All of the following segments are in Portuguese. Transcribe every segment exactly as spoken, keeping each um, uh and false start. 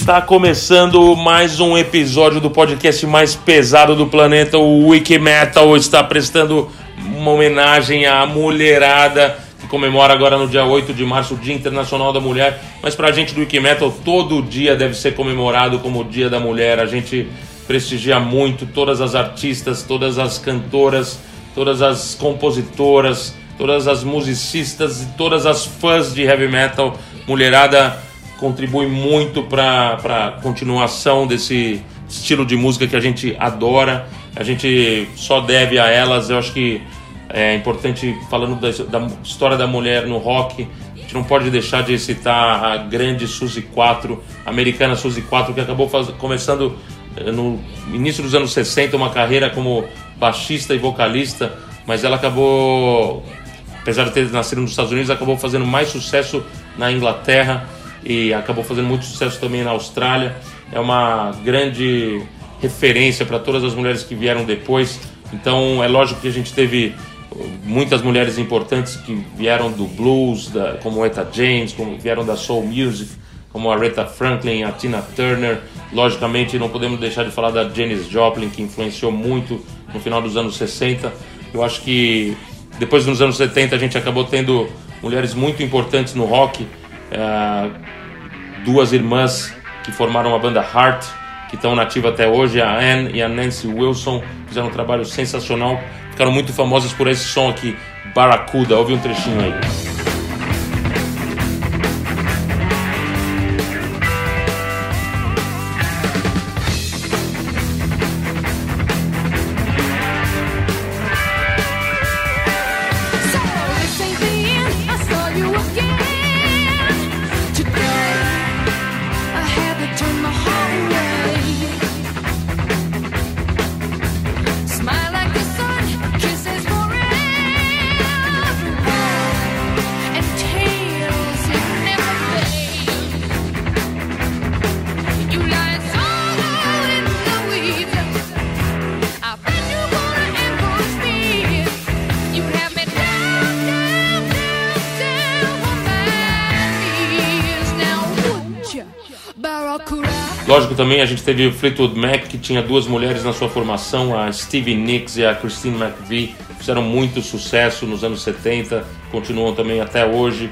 Está começando mais um episódio do podcast mais pesado do planeta. O Wiki Metal está prestando uma homenagem à mulherada, que comemora agora no dia oito de março o Dia Internacional da Mulher. Mas pra gente do Wiki Metal, todo dia deve ser comemorado como o Dia da Mulher. A gente prestigia muito todas as artistas, todas as cantoras, todas as compositoras, todas as musicistas e todas as fãs de heavy metal. Mulherada contribui muito para a continuação desse estilo de música que a gente adora. A gente só deve a elas. Eu acho que é importante, falando da, da história da mulher no rock, a gente não pode deixar de citar a grande Suzy quatro, a americana Suzy quatro, que acabou faz, começando no início dos anos sessenta uma carreira como baixista e vocalista, mas ela acabou, apesar de ter nascido nos Estados Unidos, acabou fazendo mais sucesso na Inglaterra e acabou fazendo muito sucesso também na Austrália. É uma grande referência para todas as mulheres que vieram depois. Então é lógico que a gente teve muitas mulheres importantes que vieram do blues, da, como Etta James, como vieram da soul music, como a Aretha Franklin, a Tina Turner. Logicamente não podemos deixar de falar da Janis Joplin, que influenciou muito no final dos anos sessenta. Eu acho que depois dos anos setenta a gente acabou tendo mulheres muito importantes no rock. Uh, duas irmãs que formaram a banda Heart, que estão nativas até hoje, a Anne e a Nancy Wilson, fizeram um trabalho sensacional, ficaram muito famosas por esse som aqui, Barracuda. Ouve um trechinho aí. Lógico, também a gente teve o Fleetwood Mac, que tinha duas mulheres na sua formação, a Stevie Nicks e a Christine McVie, fizeram muito sucesso nos anos setenta, continuam também até hoje,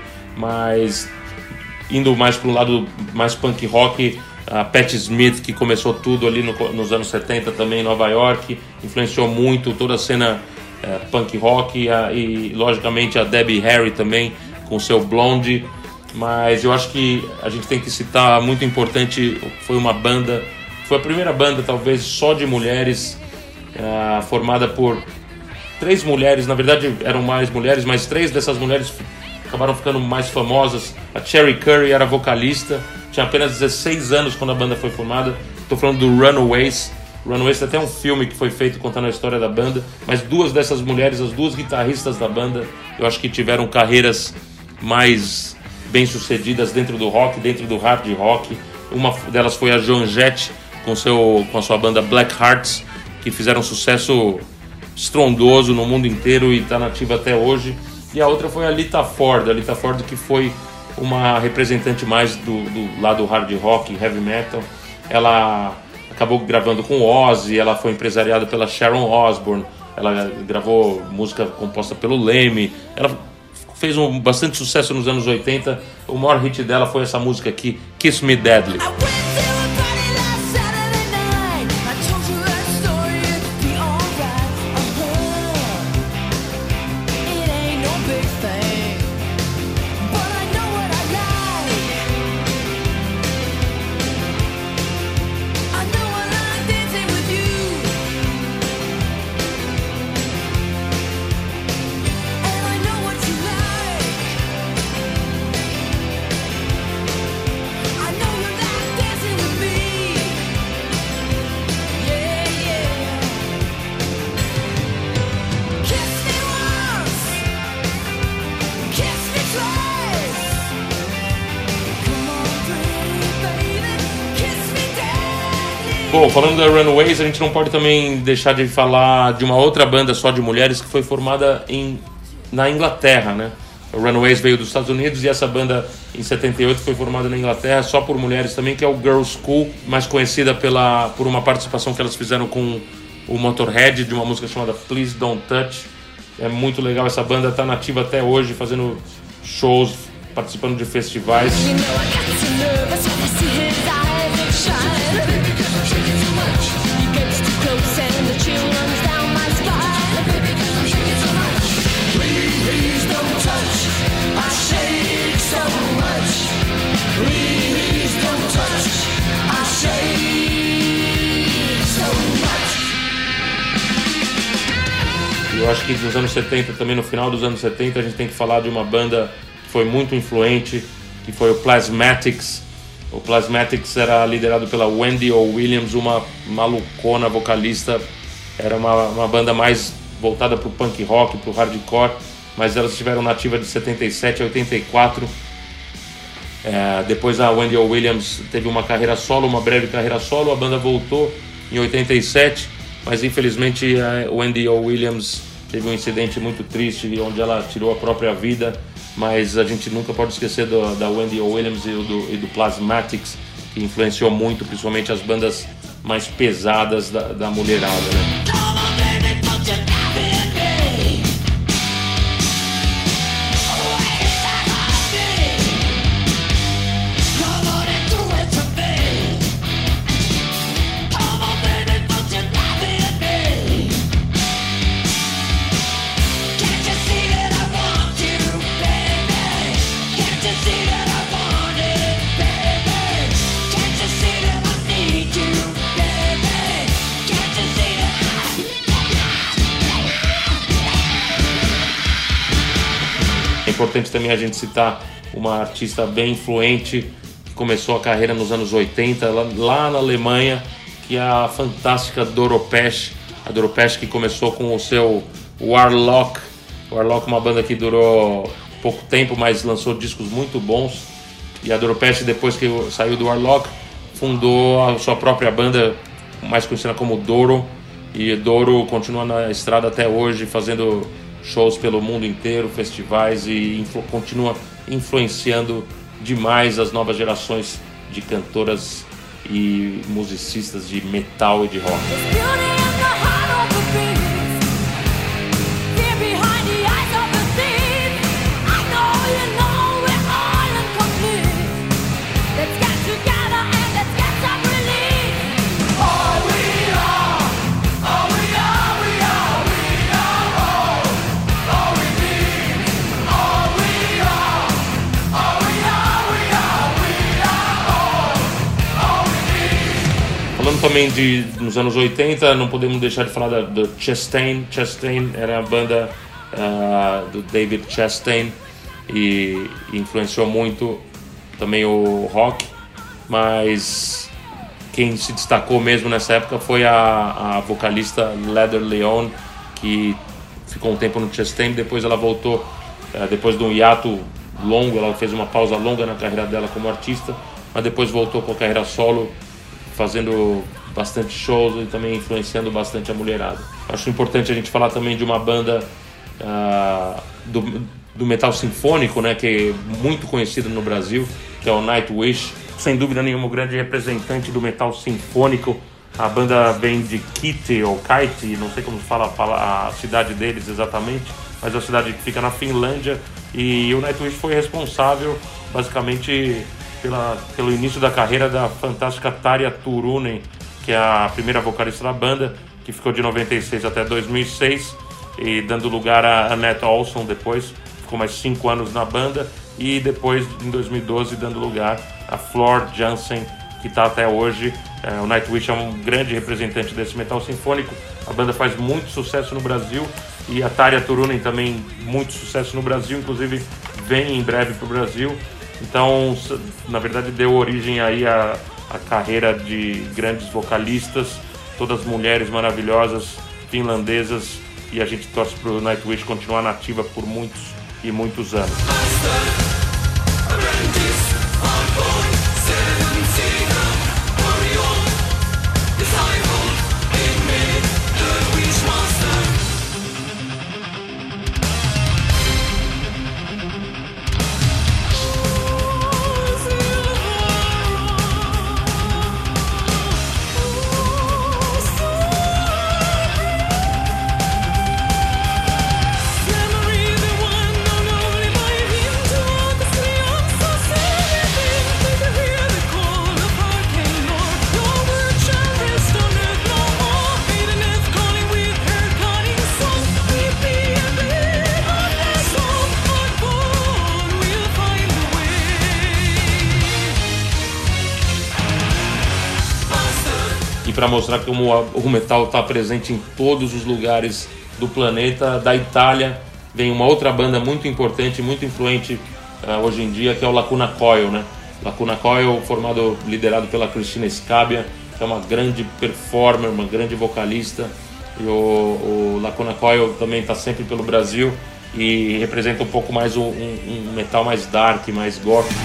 mas indo mais para um lado mais punk rock, a Patti Smith, que começou tudo ali no, nos anos setenta também em Nova York, influenciou muito toda a cena é, punk rock, a, e logicamente a Debbie Harry também, com seu Blondie. Mas eu acho que a gente tem que citar, muito importante, foi uma banda, foi a primeira banda talvez só de mulheres, uh, formada por três mulheres, na verdade eram mais mulheres, mas três dessas mulheres acabaram ficando mais famosas. A Cherie Currie era vocalista, tinha apenas dezesseis anos quando a banda foi formada. Estou falando do Runaways. Runaways tem até um filme que foi feito contando a história da banda, mas duas dessas mulheres, as duas guitarristas da banda, eu acho que tiveram carreiras mais bem-sucedidas dentro do rock, dentro do hard rock. Uma delas foi a Joan Jett, com, seu, com a sua banda Black Hearts, que fizeram um sucesso estrondoso no mundo inteiro e está nativa até hoje. E a outra foi a Lita Ford, a Lita Ford, que foi uma representante mais do, do lado hard rock, heavy metal. Ela acabou gravando com Ozzy, ela foi empresariada pela Sharon Osbourne, ela gravou música composta pelo Lemmy, ela fez um bastante sucesso nos anos oitenta. O maior hit dela foi essa música aqui, Kiss Me Deadly. Bom, falando da Runaways, a gente não pode também deixar de falar de uma outra banda só de mulheres que foi formada em, na Inglaterra, né? Runaways veio dos Estados Unidos e essa banda em setenta e oito foi formada na Inglaterra só por mulheres também, que é o Girls' School, mais conhecida pela, por uma participação que elas fizeram com o Motorhead de uma música chamada Please Don't Touch. É muito legal, essa banda está nativa até hoje, fazendo shows, participando de festivais. Eu acho que nos anos setenta, também no final dos anos setenta, a gente tem que falar de uma banda que foi muito influente, que foi o Plasmatics. O Plasmatics era liderado pela Wendy O. Williams, uma malucona vocalista. Era uma, uma banda mais voltada para o punk rock, para o hardcore, mas elas estiveram nativa de setenta e sete a oitenta e quatro. É, depois a Wendy O. Williams teve uma carreira solo, uma breve carreira solo. A banda voltou em oitenta e sete, mas infelizmente a Wendy O. Williams teve um incidente muito triste onde ela tirou a própria vida, mas a gente nunca pode esquecer do, da Wendy O. Williams e do, e do Plasmatics, que influenciou muito, principalmente as bandas mais pesadas da, da mulherada, né? É importante também a gente citar uma artista bem influente que começou a carreira nos anos oitenta, lá, lá na Alemanha, que é a fantástica Doro Pesch. A Doro Pesch, que começou com o seu Warlock. O Warlock é uma banda que durou pouco tempo, mas lançou discos muito bons. E a Doro Pesch, depois que saiu do Warlock, fundou a sua própria banda, mais conhecida como Doro. E Doro continua na estrada até hoje, fazendo shows pelo mundo inteiro, festivais, e influ- continua influenciando demais as novas gerações de cantoras e musicistas de metal e de rock. Falando também de nos anos oitenta, não podemos deixar de falar da, do Chastain. Chastain era a banda uh, do David Chastain e influenciou muito também o rock, mas quem se destacou mesmo nessa época foi a, a vocalista Leather Leone, que ficou um tempo no Chastain, depois ela voltou, uh, depois de um hiato longo, ela fez uma pausa longa na carreira dela como artista, mas depois voltou com a carreira solo, fazendo bastante shows e também influenciando bastante a mulherada. Acho importante a gente falar também de uma banda uh, do, do metal sinfônico, né, que é muito conhecida no Brasil, que é o Nightwish. Sem dúvida nenhuma, o grande representante do metal sinfônico. A banda vem de Kite ou Kaite, não sei como se fala a cidade deles exatamente, mas é uma cidade que fica na Finlândia, e o Nightwish foi responsável basicamente Pela, pelo início da carreira da fantástica Tarja Turunen, que é a primeira vocalista da banda, que ficou de noventa e seis até dois mil e seis, e dando lugar a Annette Olson depois, ficou mais cinco anos na banda, e depois, em dois mil e doze, dando lugar a Floor Jansen, que está até hoje. É, o Nightwish é um grande representante desse metal sinfônico. A banda faz muito sucesso no Brasil, e a Tarja Turunen também muito sucesso no Brasil, inclusive vem em breve para o Brasil. Então, na verdade, deu origem aí a, a carreira de grandes vocalistas, todas mulheres maravilhosas, finlandesas, e a gente torce para o Nightwish continuar nativa por muitos e muitos anos. para mostrar como a, o metal está presente em todos os lugares do planeta. Da Itália vem uma outra banda muito importante, muito influente uh, hoje em dia, que é o Lacuna Coil, né? Lacuna Coil, formado, liderado pela Cristina Scabbia, que é uma grande performer, uma grande vocalista. E o, o Lacuna Coil também está sempre pelo Brasil e representa um pouco mais um, um, um metal mais dark, mais gótico.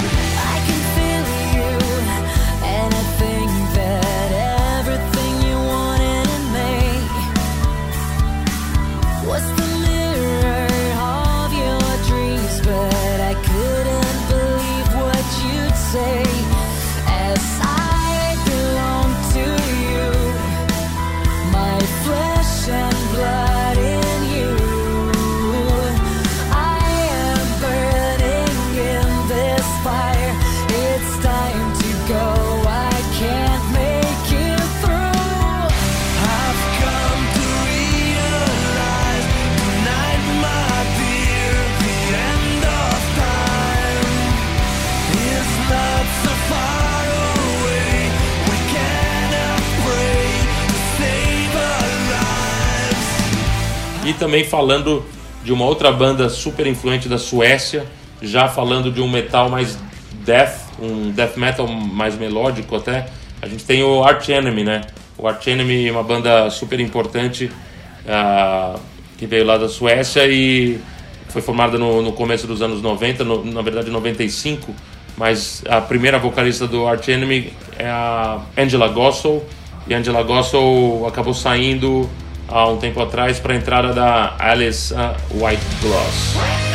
E também falando de uma outra banda super influente da Suécia, já falando de um metal mais death, um death metal mais melódico até, a gente tem o Arch Enemy, né? O Arch Enemy é uma banda super importante uh, que veio lá da Suécia e foi formada no, no começo dos anos noventa, no, na verdade noventa e cinco, mas a primeira vocalista do Arch Enemy é a Angela Gossow, e a Angela Gossow acabou saindo há um tempo atrás para a entrada da Alice Whitegloss.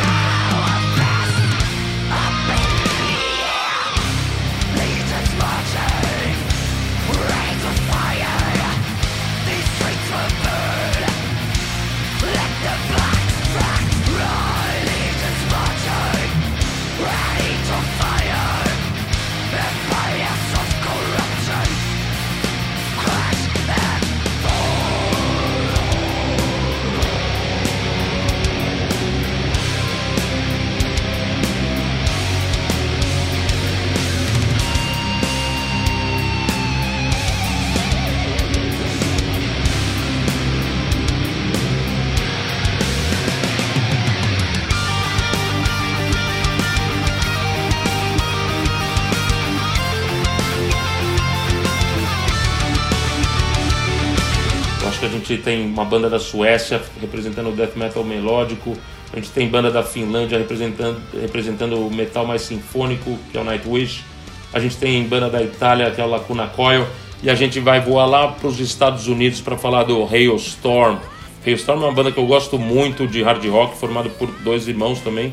A gente tem uma banda da Suécia representando o death metal melódico, a gente tem banda da Finlândia representando, representando o metal mais sinfônico, que é o Nightwish, a gente tem banda da Itália, que é o Lacuna Coil, e a gente vai voar lá para os Estados Unidos para falar do Halestorm. Halestorm é uma banda que eu gosto muito de hard rock, formado por dois irmãos também,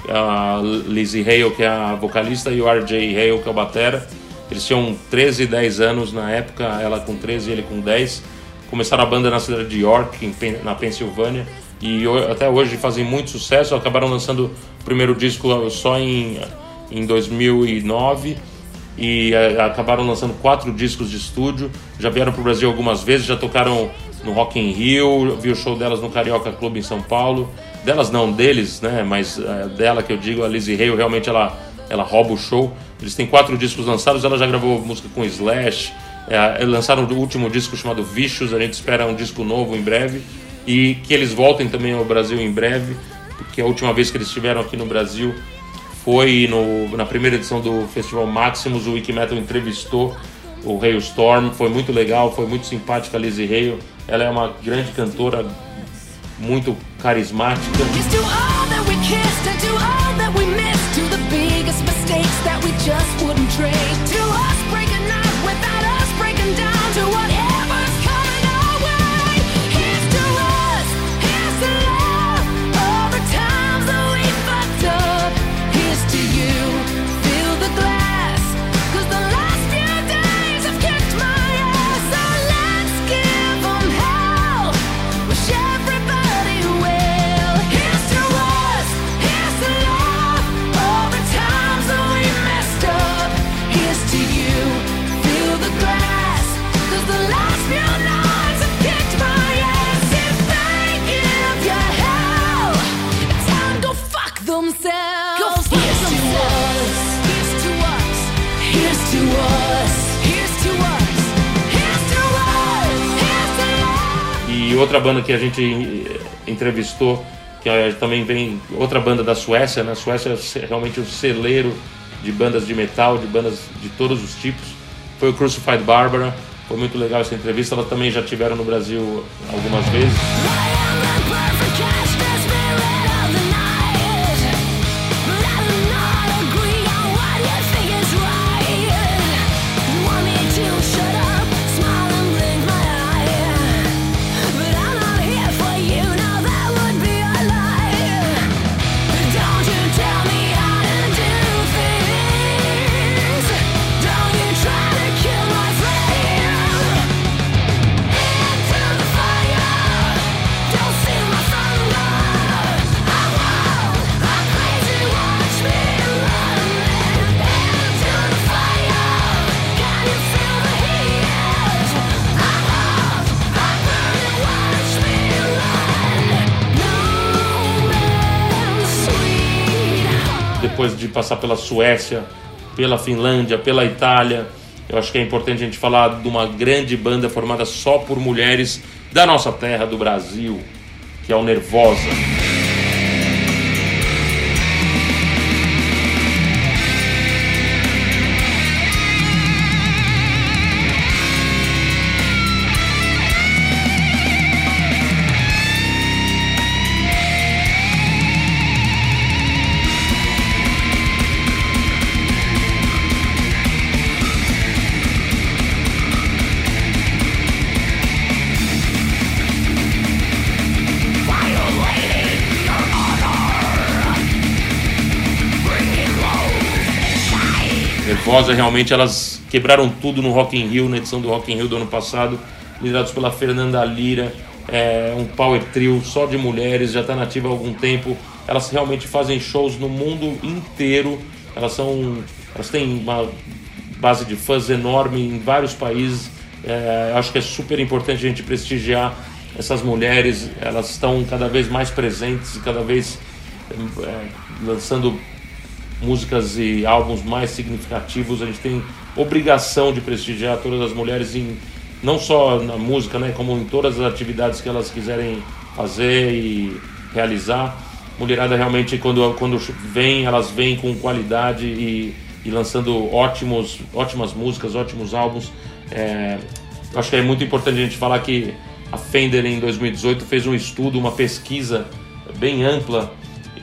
a Lizzie Hale, que é a vocalista, e o R J Hale, que é o batera. Eles tinham treze e dez anos na época, ela com treze e ele com dez. Começaram a banda na cidade de York, na Pensilvânia, e até hoje fazem muito sucesso. Acabaram lançando o primeiro disco só em, em dois mil e nove e acabaram lançando quatro discos de estúdio. Já vieram para o Brasil algumas vezes, já tocaram no Rock in Rio, vi o show delas no Carioca Club em São Paulo. Delas não, deles, né? Mas é, dela que eu digo, a Lizzie Hale, realmente ela, ela rouba o show. Eles têm quatro discos lançados, ela já gravou música com Slash. É, lançaram o último disco chamado Vicious, a gente espera um disco novo em breve e que eles voltem também ao Brasil em breve, porque a última vez que eles estiveram aqui no Brasil foi no, na primeira edição do Festival Maximus. O Wikimetal entrevistou o Halestorm, foi muito legal, foi muito simpática a Lizzie Hale, ela é uma grande cantora, muito carismática. Up E outra banda que a gente entrevistou, que também vem, outra banda da Suécia, né? A Suécia é realmente um celeiro de bandas de metal, de bandas de todos os tipos. Foi o Crucified Barbara, foi muito legal essa entrevista. Elas também já tiveram no Brasil algumas vezes. Depois de passar pela Suécia, pela Finlândia, pela Itália, eu acho que é importante a gente falar de uma grande banda formada só por mulheres da nossa terra, do Brasil, que é o Nervosa. Nervosa, realmente elas quebraram tudo no Rock in Rio, na edição do Rock in Rio do ano passado, liderados pela Fernanda Lira, é um power trio só de mulheres, já está nativa há algum tempo. Elas realmente fazem shows no mundo inteiro, elas são, elas têm uma base de fãs enorme em vários países. É, acho que é super importante a gente prestigiar essas mulheres, elas estão cada vez mais presentes e cada vez é, lançando músicas e álbuns mais significativos. A gente tem obrigação de prestigiar todas as mulheres, em, não só na música, né, como em todas as atividades que elas quiserem fazer e realizar. Mulherada realmente, quando, quando vem, elas vêm com qualidade e, e lançando ótimos, ótimas músicas, ótimos álbuns. É, acho que é muito importante a gente falar que a Fender em dois mil e dezoito fez um estudo, uma pesquisa bem ampla,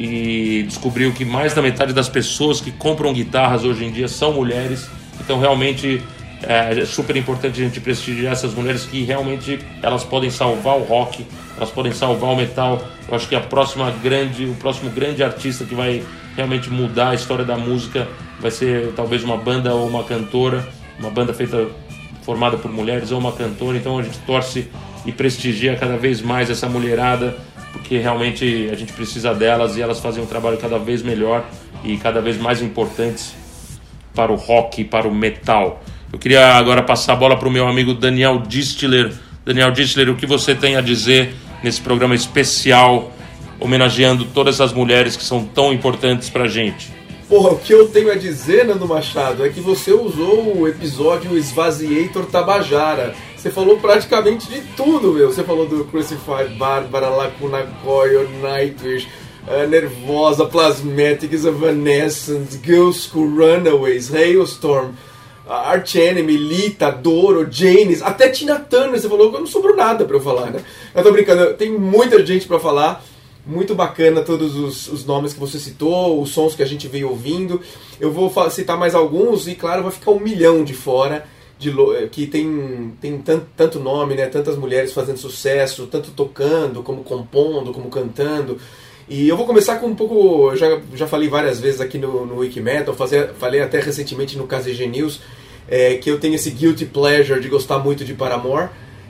e descobriu que mais da metade das pessoas que compram guitarras hoje em dia são mulheres. Então realmente é super importante a gente prestigiar essas mulheres, que realmente elas podem salvar o rock, elas podem salvar o metal. Eu acho que a próxima grande, o próximo grande artista que vai realmente mudar a história da música vai ser talvez uma banda ou uma cantora, uma banda feita, formada por mulheres ou uma cantora. Então a gente torce e prestigia cada vez mais essa mulherada, porque realmente a gente precisa delas e elas fazem um trabalho cada vez melhor e cada vez mais importantes para o rock e para o metal. Eu queria agora passar a bola para o meu amigo Daniel Distler. Daniel Distler, o que você tem a dizer nesse programa especial, homenageando todas as mulheres que são tão importantes para a gente? Porra, o que eu tenho a dizer, Nando Machado, é que você usou o episódio Esvaziator Tabajara. Você falou praticamente de tudo, meu. Você falou do Crucified Barbara, Lacuna Coil, Nightwish, uh, Nervosa, Plasmatics, Evanescence, Girls School, Runaways, Hailstorm, uh, Arch Enemy, Lita, Doro, Janis, até Tina Turner. Você falou que não sobrou nada pra eu falar, né? Eu tô brincando, tem muita gente pra falar. Muito bacana todos os, os nomes que você citou, os sons que a gente veio ouvindo. Eu vou citar mais alguns e, claro, vai ficar um milhão de fora, de, que tem, tem tanto, tanto nome, né? Tantas mulheres fazendo sucesso, tanto tocando, como compondo, como cantando. E eu vou começar com um pouco... Já, já falei várias vezes aqui no, no Wikimetal, fazer, falei até recentemente no K Z G News, é, que eu tenho esse guilty pleasure de gostar muito de Paramore.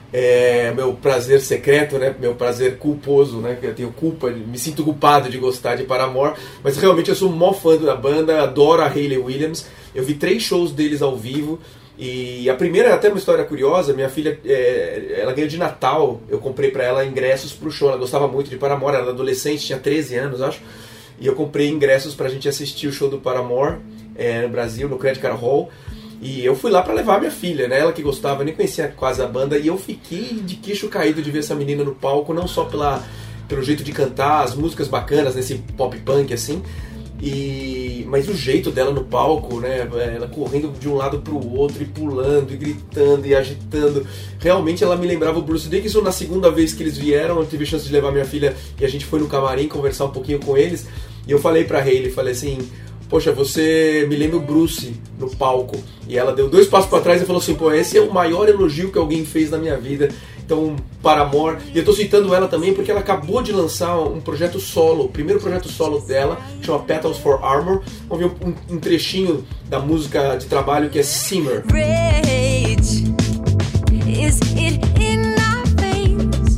É meu prazer secreto, né? Meu prazer culposo, né? Eu tenho culpa, me sinto culpado de gostar de Paramore, mas realmente eu sou um maior fã da banda, adoro a Hayley Williams. Eu vi três shows deles ao vivo, e a primeira é até uma história curiosa. Minha filha, é, ela ganhou de Natal, eu comprei pra ela ingressos pro show. Ela gostava muito de Paramore, ela era adolescente, tinha treze anos, acho, e eu comprei ingressos pra gente assistir o show do Paramore é, no Brasil, no Credit Card Hall. E eu fui lá pra levar minha filha, né? Ela que gostava, nem conhecia quase a banda, e eu fiquei de queixo caído de ver essa menina no palco, não só pela, pelo jeito de cantar, as músicas bacanas, nesse pop punk assim, e, mas o jeito dela no palco, né? Ela correndo de um lado pro outro, e pulando, e gritando, e agitando. Realmente ela me lembrava o Bruce Dickinson. Na segunda vez que eles vieram, eu tive a chance de levar minha filha, e a gente foi no camarim conversar um pouquinho com eles, e eu falei pra Hayley, falei assim... Poxa, você me lembra o Bruce no palco. E ela deu dois passos para trás e falou assim, pô, esse é o maior elogio que alguém fez na minha vida. Então, Paramore. E eu tô citando ela também porque ela acabou de lançar um projeto solo, o primeiro projeto solo dela, que chama Petals for Armor. Vamos ver um, um trechinho da música de trabalho que é Simmer. Rage, is it in our veins?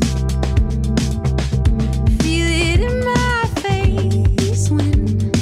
Feel it in my face when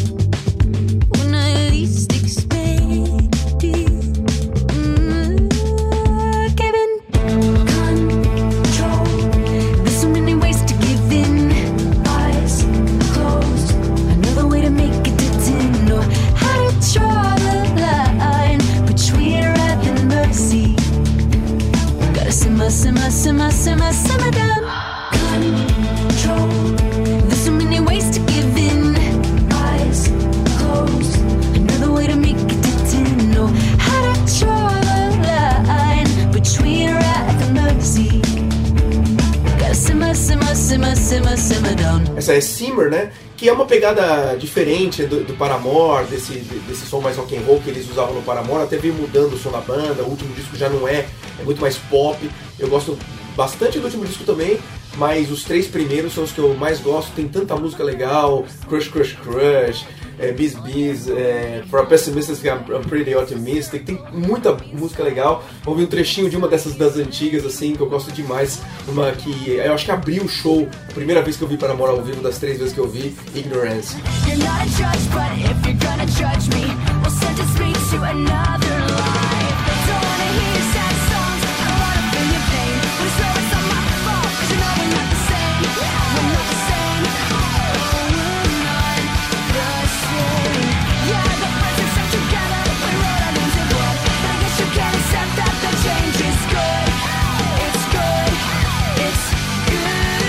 simmer, simmer, simmer, simmer down. Control. There's so many ways to give in. Eyes closed. Another way to make it to ten. Know how to draw the line between wrath and mercy. Gotta simmer, simmer, simmer, simmer, simmer down. Essa é Simmer, né? Que é uma pegada diferente do, do Paramore, desse, desse som mais rock and roll que eles usavam no Paramore. Até veio mudando o som da banda. O último disco já não é, é muito mais pop. Eu gosto bastante do último disco também, mas os três primeiros são os que eu mais gosto. Tem tanta música legal, Crush, Crush, Crush, é, Bees, Bees, é, For a Pessimist I'm Pretty Optimistic. Tem muita música legal. Vamos ver um trechinho de uma dessas das antigas, assim, que eu gosto demais. Uma que eu acho que abriu o show, a primeira vez que eu vi Paramore ao vivo, das três vezes que eu vi, Ignorance. You're not a judge, but if you're gonna judge me, we'll sentence me to another life. Don't wanna hear your sad songs, I don't wanna feel your pain. But it's always not my fault, 'cause you know we're not the same. We're not the same. Oh, we're not the same. Yeah, the friends are stuck together, we wrote our names in blood. But I guess you can't accept that the change is good. It's good. It's good.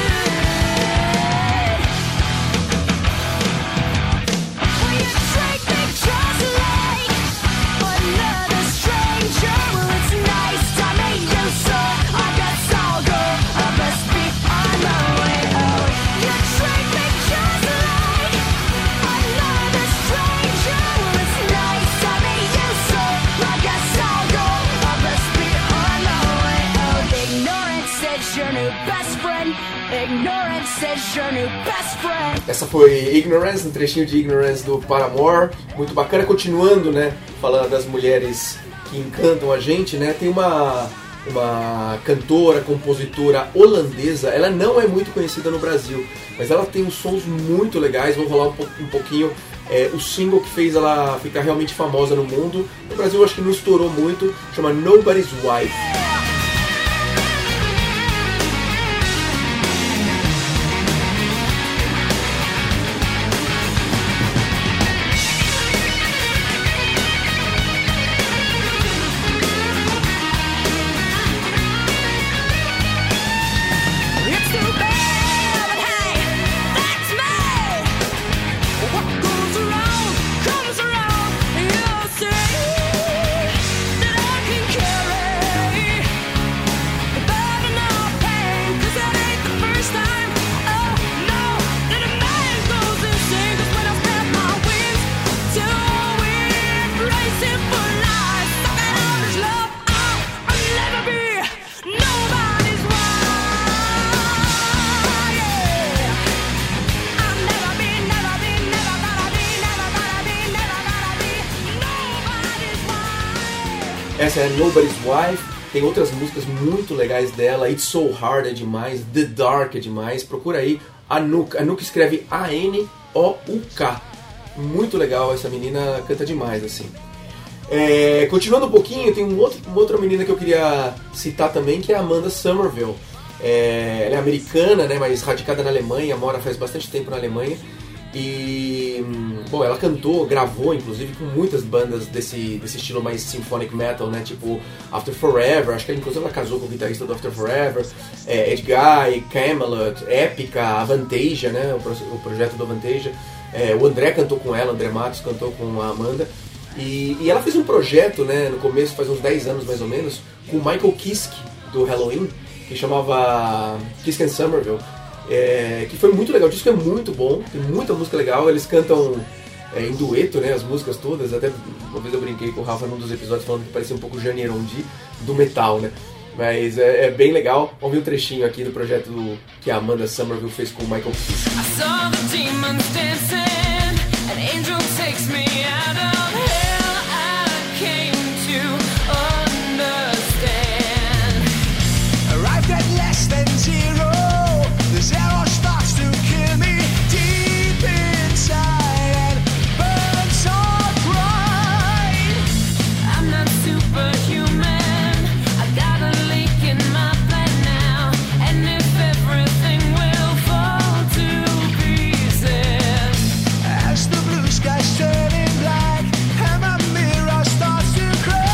Will you take me just like another stranger? Well, it's nice to meet you, so I guess I'll go. I must be on my way. Oh, you treat me just like another stranger. Well, it's nice to meet you, so I guess I'll go. I must be on my way. Oh, ignorance is your new best friend. Ignorance is your new best friend. Essa foi Ignorance, um trechinho de Ignorance do Paramore, muito bacana. Continuando, né, falando das mulheres que encantam a gente, né, tem uma, uma cantora, compositora holandesa. Ela não é muito conhecida no Brasil, mas ela tem uns sons muito legais. Vou falar um, po- um pouquinho, é, o single que fez ela ficar realmente famosa no mundo. No Brasil eu acho que não estourou muito, chama Nobody's Wife. It's too bad, but hey, that's me. What goes around comes around. You'll see that I can carry the burden of pain. 'Cause that ain't the first time, oh no, that a man goes insane. 'Cause when I spread my wings to embrace it for life, sucking on his love, I'll never be nobody's wife. Essa é Nobody's Wife. Tem outras músicas muito legais dela. It's So Hard é demais, The Dark é demais. Procura aí Anouk. Anouk escreve A N O U K. Muito legal, essa menina canta demais, assim. É, continuando um pouquinho, tem um outro, uma outra menina que eu queria citar também, que é a Amanda Somerville. É, ela é americana, né, mas radicada na Alemanha, mora faz bastante tempo na Alemanha. E, bom, ela cantou, gravou, inclusive, com muitas bandas desse, desse estilo mais symphonic metal, né? Tipo After Forever, acho que inclusive ela casou com o guitarrista do After Forever, é, Ed Guy, Camelot, Epica, Avantasia, né? O, pro, o projeto do Avantasia. É, o André cantou com ela, o André Matos cantou com a Amanda. E, e ela fez um projeto, né, no começo, faz uns dez anos mais ou menos, com o Michael Kiske, do Halloween, que chamava Kiske and Somerville. É, que foi muito legal, o disco é muito bom, tem muita música legal, eles cantam é, em dueto, né, as músicas todas, até uma vez eu brinquei com o Rafa num dos episódios falando que parecia um pouco Gianni Rondi do metal, né, mas é, é bem legal. Vamos ver um trechinho aqui do projeto do, que a Amanda Somerville fez com o Michael Kiske. I saw the demons dancing, an angel takes me out of hell, I came to understand. Arrived at less than zero. The zero starts to kill me deep inside and burns so bright. I'm not superhuman, I got a leak in my plan now, and if everything will fall to pieces, As the blue skies turning black and my mirror starts to crack.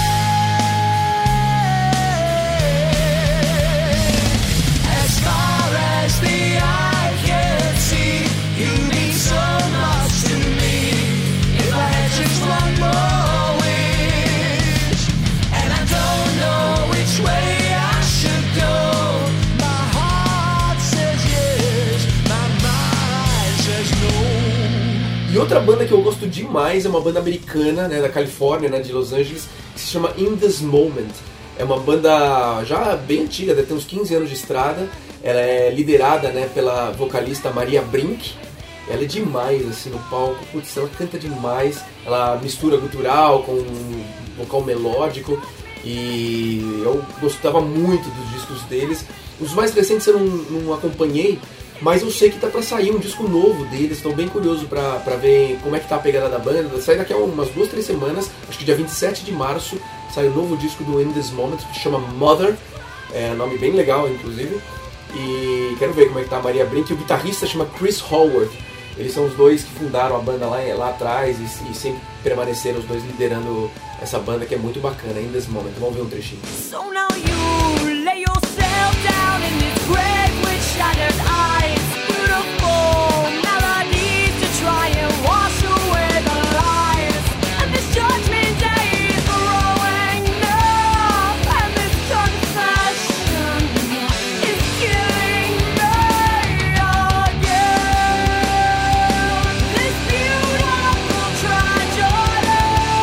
As far as the eye can see, you mean so much to me. If I had just one more wish, and I don't know which way I should go. My heart says yes, my mind says no. E outra banda que eu gosto demais é uma banda americana, né, da Califórnia, né, de Los Angeles, que se chama In This Moment. É uma banda já bem antiga, deve ter uns quinze anos de estrada. Ela é liderada, né, pela vocalista Maria Brink. Ela é demais assim no palco, putz, ela canta demais. Ela mistura gutural com vocal melódico e eu gostava muito dos discos deles. Os mais recentes eu não, não acompanhei, mas eu sei que tá pra sair um disco novo deles. Estou bem curioso pra, pra ver como é que tá a pegada da banda. Sai daqui a umas duas, três semanas, acho que dia vinte e sete de março, sai o novo disco do In This Moment, que chama Mother. É um nome bem legal, inclusive. E quero ver como é que tá a Maria Brink. E o guitarrista chama Chris Howard. Eles são os dois que fundaram a banda lá, lá atrás e, e sempre permaneceram os dois liderando essa banda, que é muito bacana, In This Moment. Vamos ver um trechinho. so now you lay yourself down in this grave with shattered eyes, beautiful melodies to try and wash away the lies, and this judgment day is growing up, and this confession is killing me again. This beautiful tragedy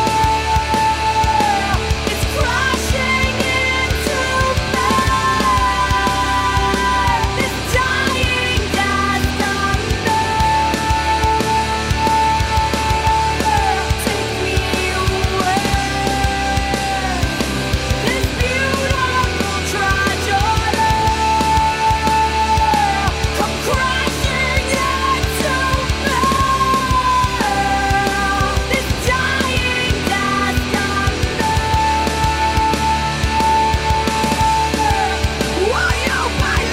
is crashing into me. This dying death thunder, take me away. This beautiful tragedy, come crashing into me. This dying death thunder, will you my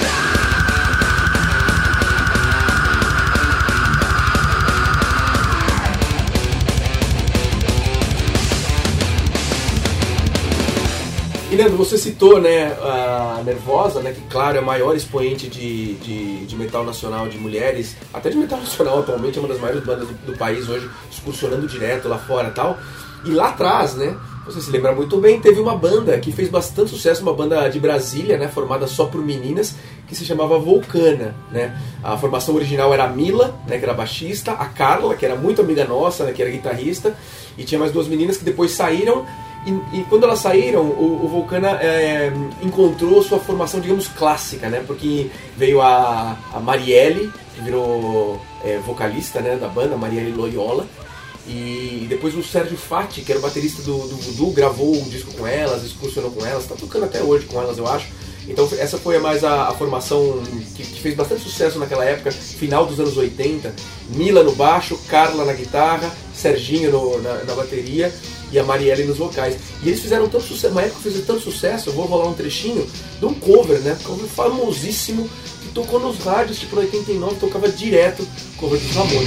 E Leandro, você citou, né, a Nervosa, né, que claro é o maior expoente de, de, de metal nacional de mulheres, até de metal nacional atualmente, é uma das maiores bandas do, do país hoje, excursionando direto lá fora e tal. E lá atrás, né, você se lembra muito bem, teve uma banda que fez bastante sucesso, uma banda de Brasília, né, formada só por meninas, que se chamava Vulcana, né. A formação original era a Mila, né, que era baixista, a Carla, que era muito amiga nossa, né, que era guitarrista, e tinha mais duas meninas que depois saíram. E, e quando elas saíram, o, o Vulcana é, encontrou sua formação, digamos, clássica, né? Porque veio a, a Marielle, que virou é, vocalista, né, da banda, Marielle Loyola. E depois o Sérgio Fati, que era o baterista do, do Voodoo, gravou um disco com elas, excursionou com elas, tá tocando até hoje com elas, eu acho. Então essa foi mais a, a formação que, que fez bastante sucesso naquela época, final dos anos oitenta. Mila no baixo, Carla na guitarra, Serginho no, na, na bateria. e a Marielle nos vocais. E eles fizeram tanto sucesso, uma época fizeram tanto sucesso, eu vou rolar um trechinho de um cover, né? Um cover famosíssimo, que tocou nos rádios, tipo, em oitenta e nove, tocava direto, cover dos Ramones.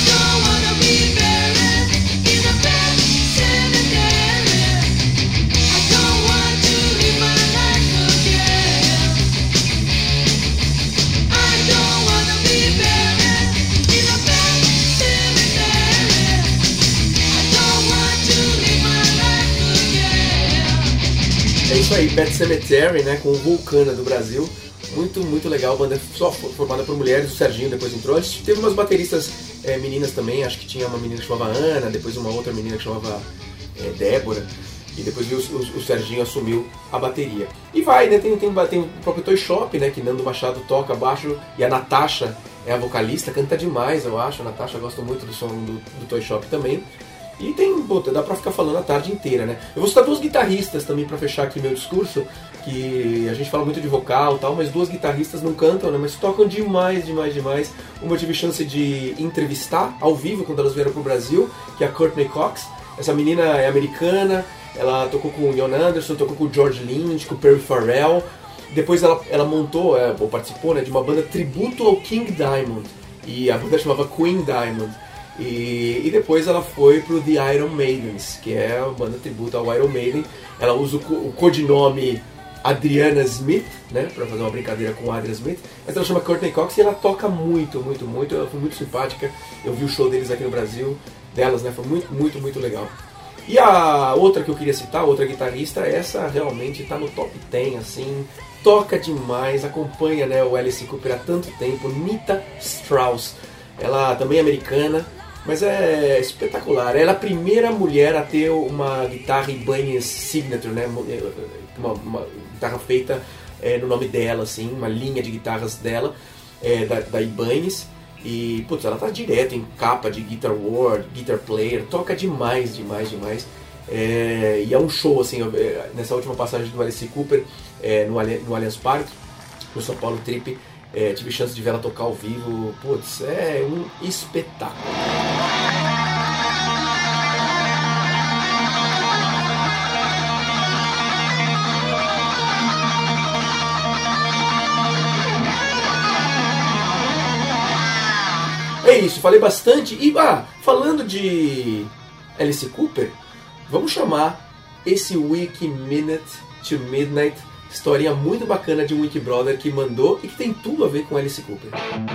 É isso aí, Pet Sematary, né, com o Vulcana do Brasil. Muito, muito legal, banda só formada por mulheres, o Serginho depois entrou. A gente teve umas bateristas é, meninas também, acho que tinha uma menina que chamava Ana, depois uma outra menina que chamava é, Débora, e depois o, o, o Serginho assumiu a bateria. E vai, né, tem, tem, tem o próprio Toy Shop, né, que Nando Machado toca baixo, e a Natasha é a vocalista, canta demais, eu acho. A Natasha gosta muito do som do, do Toy Shop também. E tem, puta, dá pra ficar falando a tarde inteira, né? Eu vou citar duas guitarristas também pra fechar aqui meu discurso, que a gente fala muito de vocal e tal, mas duas guitarristas não cantam, né? Mas tocam demais, demais, demais. Uma eu tive chance de entrevistar ao vivo quando elas vieram pro Brasil, que é a Courtney Cox. Essa menina é americana, ela tocou com o Ian Anderson, tocou com o George Lynch, com o Perry Farrell. Depois ela, ela montou, é, ou participou, né, de uma banda tributo ao King Diamond, e a banda chamava Queen Diamond. E, e depois ela foi pro The Iron Maidens, que é a banda tributo ao Iron Maiden. Ela usa o, o codinome Adriana Smith, né, pra fazer uma brincadeira com Adriana Smith. Mas ela chama Courtney Cox e ela toca muito, muito, muito. Ela foi muito simpática. Eu vi o show deles aqui no Brasil, delas, né, foi muito, muito, muito legal. E a outra que eu queria citar, outra guitarrista, essa realmente tá no top dez, assim, toca demais, acompanha, né, o Alice Cooper há tanto tempo. Nita Strauss, ela também é americana, mas é espetacular. Ela é a primeira mulher a ter uma guitarra Ibanez Signature, né? Uma, uma guitarra feita é, no nome dela, assim, uma linha de guitarras dela, é, da, da Ibanez. E, putz, ela tá direto em capa de Guitar World, Guitar Player, toca demais, demais, demais. É, e é um show, assim, nessa última passagem do Alice Cooper, é, no, no Allianz Parque, no São Paulo Trip, é, tive chance de ver ela tocar ao vivo. Putz, é um espetáculo. É isso, falei bastante. E ah, falando de Alice Cooper, vamos chamar esse Wiki Minute to Midnight, historinha muito bacana de um Wiki Brother que mandou e que tem tudo a ver com Alice Cooper.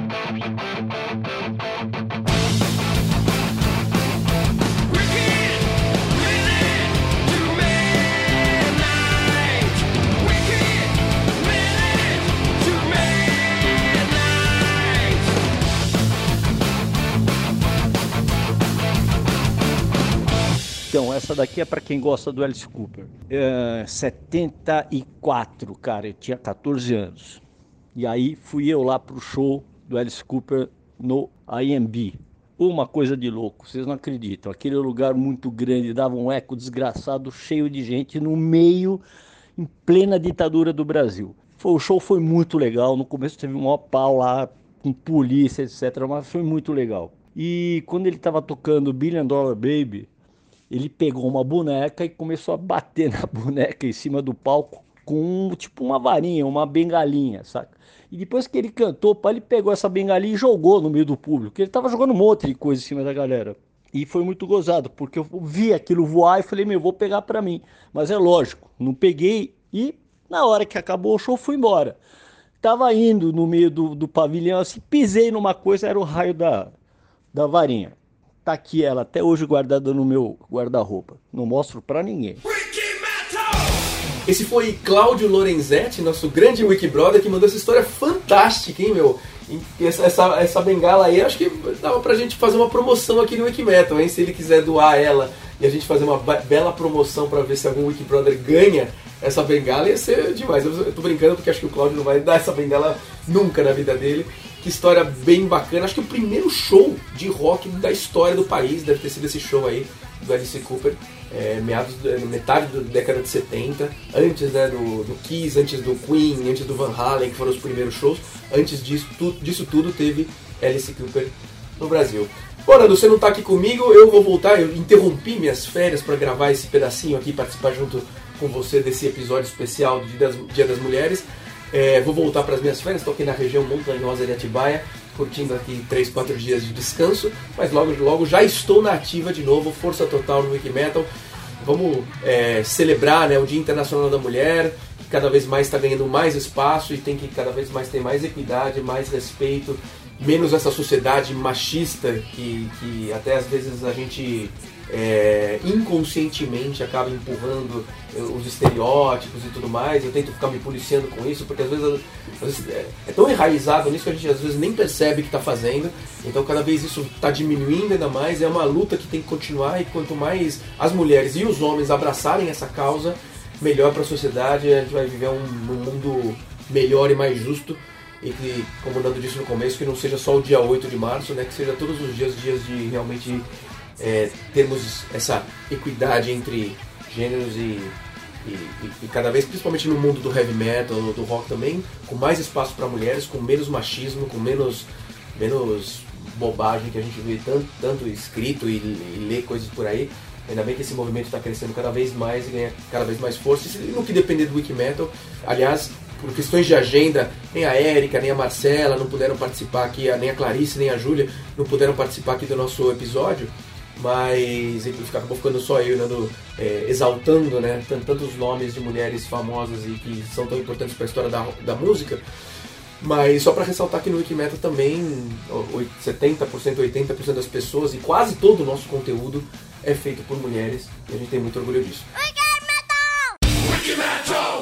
Então, essa daqui é para quem gosta do Alice Cooper. É, setenta e quatro, cara, eu tinha quatorze anos. E aí fui eu lá pro show do Alice Cooper no I M B. Uma coisa de louco, vocês não acreditam. Aquele lugar muito grande, dava um eco desgraçado, cheio de gente, no meio, em plena ditadura do Brasil. Foi, o show foi muito legal, no começo teve um maior pau lá, com polícia, etcétera. Mas foi muito legal. E quando ele estava tocando Billion Dollar Baby, ele pegou uma boneca e começou a bater na boneca em cima do palco com tipo uma varinha, uma bengalinha, saca? E depois que ele cantou, ele pegou essa bengalinha e jogou no meio do público. Ele tava jogando um monte de coisa em cima da galera. E foi muito gozado, porque eu vi aquilo voar e falei, meu, vou pegar pra mim. Mas é lógico, não peguei e na hora que acabou o show fui embora. Tava indo no meio do, do pavilhão, assim, pisei numa coisa, era o raio da, da varinha. Tá aqui ela, até hoje guardada no meu guarda-roupa. Não mostro pra ninguém. Esse foi Cláudio Lorenzetti, nosso grande Wiki Brother, que mandou essa história fantástica, hein, meu? Essa, essa, essa bengala aí, acho que dava pra gente fazer uma promoção aqui no Wiki Metal, hein? Se ele quiser doar ela e a gente fazer uma bela promoção pra ver se algum Wiki Brother ganha essa bengala, ia ser demais. Eu tô brincando porque acho que o Cláudio não vai dar essa bengala nunca na vida dele. Que história bem bacana. Acho que o primeiro show de rock da história do país deve ter sido esse show aí do Alice Cooper, é, meados, metade da década de setenta, antes, né, do, do Kiss, antes do Queen, antes do Van Halen, que foram os primeiros shows. Antes disso, tu, disso tudo teve Alice Cooper no Brasil. Bom, Nando, você não tá aqui comigo, eu vou voltar, eu interrompi minhas férias para gravar esse pedacinho aqui, participar junto com você desse episódio especial do Dia das, Dia das Mulheres. É, vou voltar para as minhas férias, estou aqui na região montanhosa de Atibaia, curtindo aqui três, quatro dias de descanso, mas logo, logo já estou na ativa de novo, força total no Wiki Metal. Vamos é, celebrar, né, o Dia Internacional da Mulher, que cada vez mais está ganhando mais espaço e tem que cada vez mais ter mais equidade, mais respeito, menos essa sociedade machista que, que até às vezes a gente é, inconscientemente acaba empurrando os estereótipos e tudo mais. Eu tento ficar me policiando com isso, porque às vezes, às vezes é, é tão enraizado nisso que a gente às vezes nem percebe que está fazendo. Então cada vez isso está diminuindo ainda mais, é uma luta que tem que continuar, e quanto mais as mulheres e os homens abraçarem essa causa, melhor para a sociedade, a gente vai viver um, um mundo melhor e mais justo. E que, como o Nando disse no começo, que não seja só o dia oito de março, né, que seja todos os dias, dias de realmente é, termos essa equidade entre gêneros e, e, e cada vez, principalmente no mundo do heavy metal, do rock também, com mais espaço para mulheres, com menos machismo, com menos, menos bobagem que a gente vê tanto, tanto escrito e, e lê coisas por aí. Ainda bem que esse movimento está crescendo cada vez mais e ganha cada vez mais força. E no que depender do Wiki Metal, aliás, por questões de agenda, nem a Érica, nem a Marcela não puderam participar aqui, nem a Clarice, nem a Júlia não puderam participar aqui do nosso episódio, mas acabou ficando só eu, Nando, é, exaltando, né, tantos nomes de mulheres famosas e que são tão importantes para a história da, da música. Mas só para ressaltar que no Wiki Metal também setenta por cento, oitenta por cento das pessoas e quase todo o nosso conteúdo é feito por mulheres, e a gente tem muito orgulho disso. Wiki Metal! Wiki Metal!